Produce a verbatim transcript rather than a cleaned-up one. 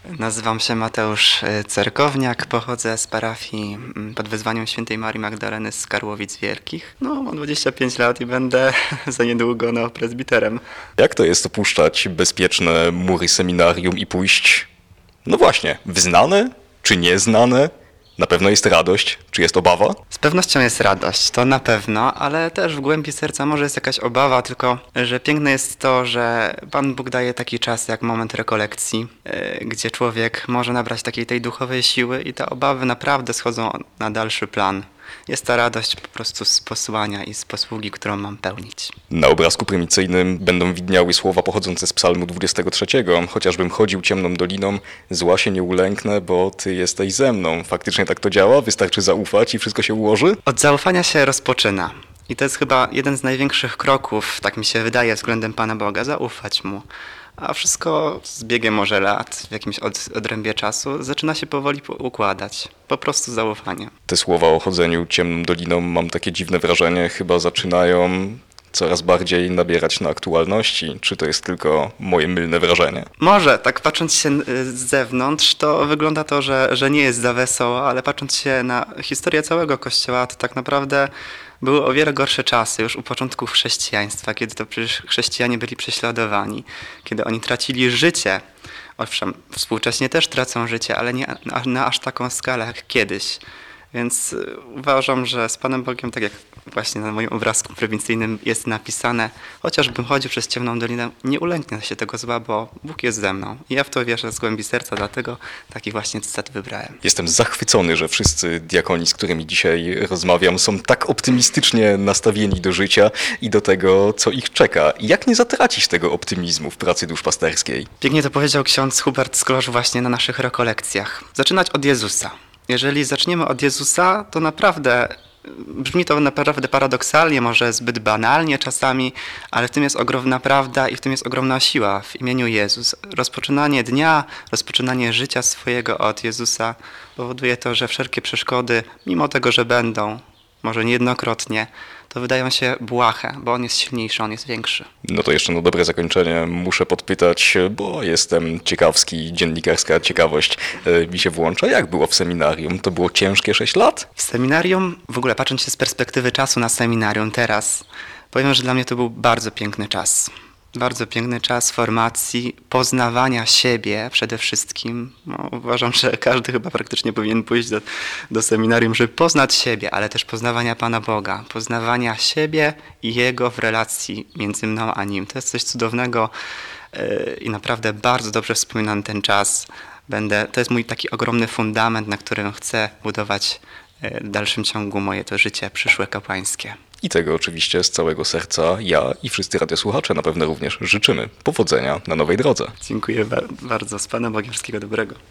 Nazywam się Mateusz y, Cerkowniak, pochodzę z parafii mm, pod wezwaniem świętej Marii Magdaleny z Karłowic Wielkich. No, mam dwadzieścia pięć lat i będę za niedługo no, prezbiterem. Jak to jest opuszczać bezpieczne mury seminarium i pójść, no właśnie, w znane czy nieznane? Na pewno jest radość, czy jest obawa? Z pewnością jest radość, to na pewno, ale też w głębi serca może jest jakaś obawa, tylko że piękne jest to, że Pan Bóg daje taki czas jak moment rekolekcji, yy, gdzie człowiek może nabrać takiej tej duchowej siły i te obawy naprawdę schodzą na dalszy plan. Jest ta radość po prostu z posłania i z posługi, którą mam pełnić. Na obrazku prymicyjnym będą widniały słowa pochodzące z psalmu dwudziestego trzeciego. Chociażbym chodził ciemną doliną, zła się nie ulęknę, bo Ty jesteś ze mną. Faktycznie tak to działa? Wystarczy zaufać i wszystko się ułoży? Od zaufania się rozpoczyna. I to jest chyba jeden z największych kroków, tak mi się wydaje, względem Pana Boga, zaufać Mu. A wszystko z biegiem może lat, w jakimś od, odrębie czasu, zaczyna się powoli układać. Po prostu zaufanie. Te słowa o chodzeniu ciemną doliną, mam takie dziwne wrażenie, chyba zaczynają coraz bardziej nabierać na aktualności. Czy to jest tylko moje mylne wrażenie? Może, tak patrząc się z zewnątrz, to wygląda to, że, że nie jest za wesoło, ale patrząc się na historię całego Kościoła, to tak naprawdę były o wiele gorsze czasy już u początków chrześcijaństwa, kiedy to przecież chrześcijanie byli prześladowani, kiedy oni tracili życie. Owszem, współcześnie też tracą życie, ale nie na, na aż taką skalę jak kiedyś. Więc uważam, że z Panem Bogiem, tak jak właśnie na moim obrazku prowincyjnym jest napisane, chociażbym chodził przez ciemną dolinę, nie ulęknę się tego zła, bo Bóg jest ze mną. I ja w to wierzę z głębi serca, dlatego taki właśnie cytat wybrałem. Jestem zachwycony, że wszyscy diakoni, z którymi dzisiaj rozmawiam, są tak optymistycznie nastawieni do życia i do tego, co ich czeka. Jak nie zatracić tego optymizmu w pracy duszpasterskiej? Pięknie to powiedział ksiądz Hubert Sklorz właśnie na naszych rekolekcjach. Zaczynać od Jezusa. Jeżeli zaczniemy od Jezusa, to naprawdę brzmi to naprawdę paradoksalnie, może zbyt banalnie czasami, ale w tym jest ogromna prawda i w tym jest ogromna siła w imieniu Jezus. Rozpoczynanie dnia, rozpoczynanie życia swojego od Jezusa powoduje to, że wszelkie przeszkody, mimo tego, że będą, może niejednokrotnie, to wydają się błahe, bo On jest silniejszy, On jest większy. No to jeszcze na dobre zakończenie muszę podpytać, bo jestem ciekawski, dziennikarska ciekawość e, mi się włącza. Jak było w seminarium? To było ciężkie sześć lat? W seminarium, w ogóle patrząc się z perspektywy czasu na seminarium teraz, powiem, że dla mnie to był bardzo piękny czas. Bardzo piękny czas formacji, poznawania siebie przede wszystkim. No, uważam, że każdy chyba praktycznie powinien pójść do, do seminarium, żeby poznać siebie, ale też poznawania Pana Boga, poznawania siebie i Jego w relacji między mną a Nim. To jest coś cudownego yy, i naprawdę bardzo dobrze wspominam ten czas. Będę, to jest mój taki ogromny fundament, na którym chcę budować yy, w dalszym ciągu moje to życie przyszłe kapłańskie. I tego oczywiście z całego serca ja i wszyscy radiosłuchacze na pewno również życzymy. Powodzenia na nowej drodze. Dziękuję bardzo. Z Panem Bogiem wszystkiego dobrego.